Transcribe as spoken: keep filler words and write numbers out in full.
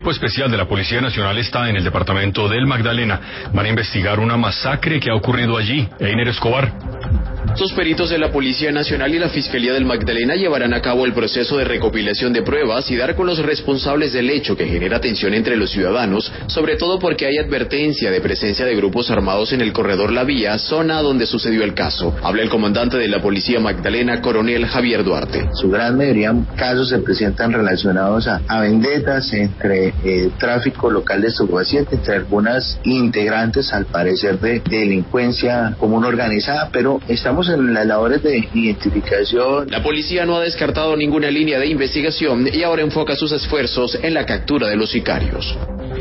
El Grupo especial de la Policía Nacional está en el departamento del Magdalena. Van a investigar una masacre que ha ocurrido allí. Einer Escobar. Los peritos de la Policía Nacional y la Fiscalía del Magdalena llevarán a cabo el proceso de recopilación de pruebas y dar con los responsables del hecho que genera tensión entre los ciudadanos, sobre todo porque hay advertencia de presencia de grupos armados en el corredor La Vía, zona donde sucedió el caso. Habla el comandante de la Policía Magdalena, coronel Javier Duarte. Su gran mayoría de casos se presentan relacionados a, a vendetas entre eh, tráfico local de estupefacientes, entre algunas integrantes al parecer de, de delincuencia común organizada, pero estamos en las labores de identificación. La policía no ha descartado ninguna línea de investigación y ahora enfoca sus esfuerzos en la captura de los sicarios.